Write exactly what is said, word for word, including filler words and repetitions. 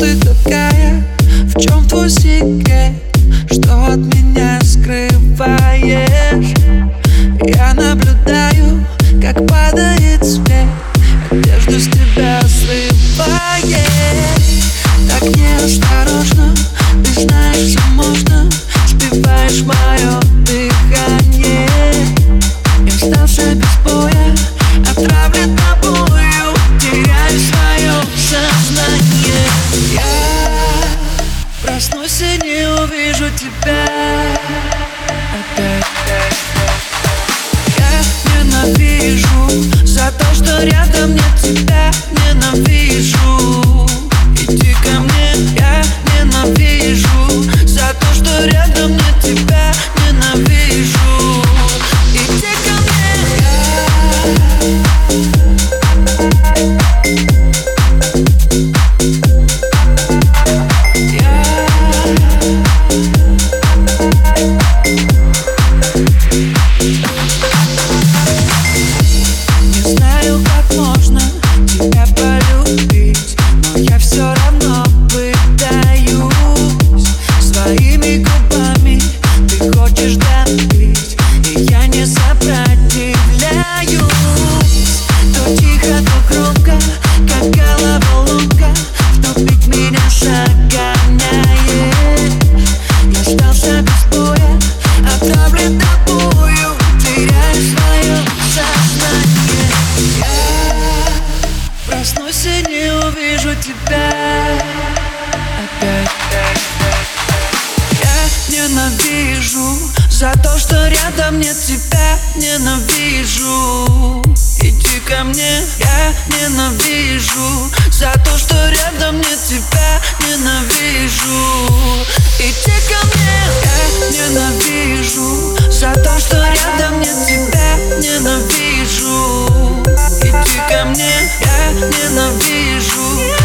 ты такая? В чем твой секрет? Что от меня скрываешь? Я наблюдаю, как падает свет, одежду с тебя срывает. Так неосторожно, ты знаешь, что можно. Сбиваешь мое дыхание. Я остался без боя, отравлен тобою, теряю свое сознание. Я проснусь и не увижу тебя опять. Я ненавижу за то, что рядом нет тебя. Ненавижу, иди ко мне. Я ненавижу за то, что рядом нет тебя. Ненавижу, иди ко мне. Не знаю, как можно тебя полюбить, но я все равно пытаюсь. Своими губами ты хочешь добить, и я не сопротивляюсь. То тихо, то громко, как головоломка, в тупик меня загоняет. Я остался без боя, отравлен тобою, теряю свое сознание. Я проснусь и не увижу тебя опять. Я ненавижу за то, что рядом нет тебя. Ненавижу, иди ко мне. Я ненавижу за то, что рядом нет тебя. Ненавижу, иди ко мне. Я ненавижу за то, что рядом нет тебя. Ненавижу, иди ко мне. Я ненавижу